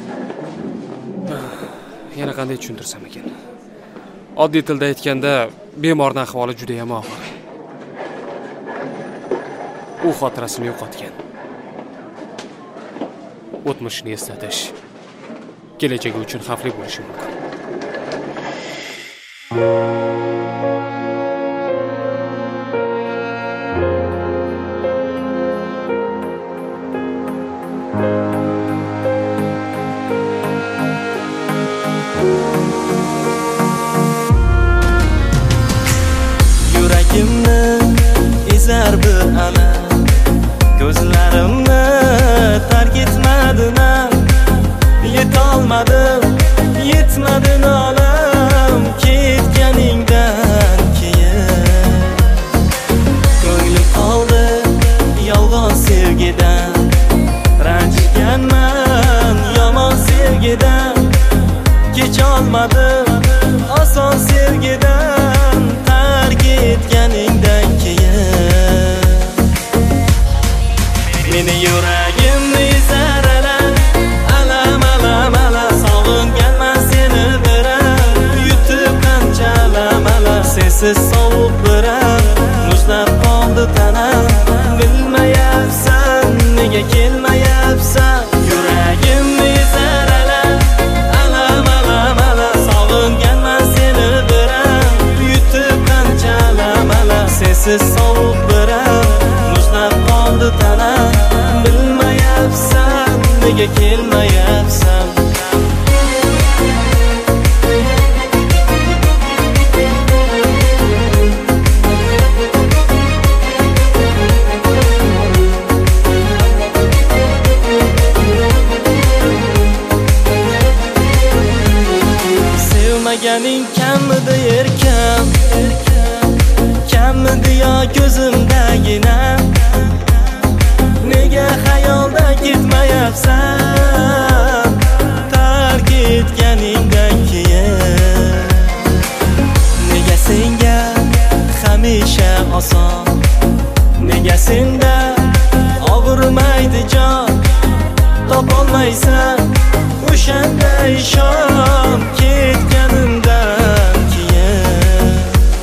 Yana qanday tushuntirsam ekan? Oddiy tilda aytganda, bemorning ahvoli juda ham og'ir. U xotirasini yo'qotgan. O'tmishni eslatish kelajagi uchun xavfli bo'lishi mumkin. Yuragimni ezar bir alam, ko'zlarimni tark etmadina, yetolmadim, yetmadi nolam ketganingdan keyin. Ko'nglim qoldi yolg'on sevgidan, ranjiganman yomon sevgidan, kecholmadim oson sevgidan, tark etganingdan keyin. Meni yuragimni ezar alam, alam, alam, alam, sog'inganman seni biram, yutib qancha alam, alam, sensiz sovuq biram, muzlab qoldi tanam, bilmayapsan, nega kelmayapsan. Yuragimni ezar alam, alam, alam, alam, sog'inganman seni biram, yutib qancha alam, alam, sensiz sovuq biram, muzlab qoldi tanam, bilmayapsan, nega kelmayapsan. Sevmaganing kamidi erkam, kamidi yo ko'zimdagina, nega xayolda ketmayapsan, tark etganingdan keyin. Nega senga hamisha oson, nega senda og'rimaydi jon, topolmaysan o'shanda ishon ketganimdan keyin.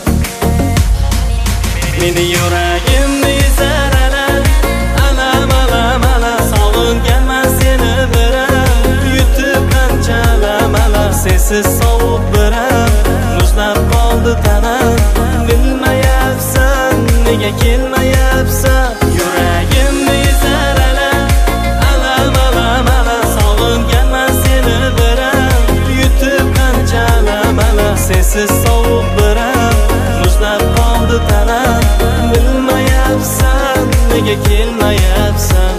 Meni yuragimni ezar alam, alam, alam, alam, sog'inganman seni biram, yutib qancha alam, alam, sensiz sovuq biram, muzlab qoldi tanam, bilmayapsan, nega kelmayapsan. Yuragimni ezar alam, alam, alam, alam, sog'inganman seni biram, yutib qancha alam, alam, sensiz sovuq biram, muzlab qoldi tanam, bilmayapsan, nega kelmayapsan.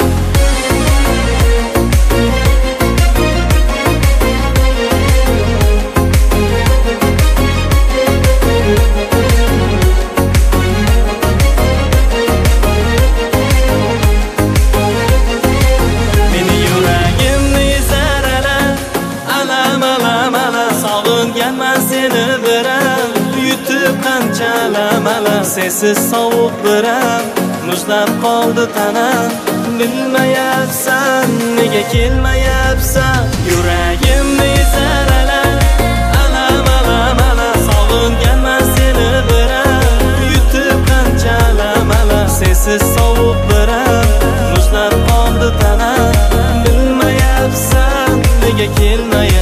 Meni yuragimni ezar alam, alam, alam, alam, sog'inganman seni biram, yutib qancha alam, alam, sensiz sovuq biram, muzlab qoldi tanam, bilmayapsan, nega kelmayapsan. Yuragimni ezar alam, alam, alam, alam, sog'inganman seni biram, yutib qancha alam, alam, sensiz sovuq biram, muzlab qoldi tanam, bilmayapsan, nega kelmayapsan.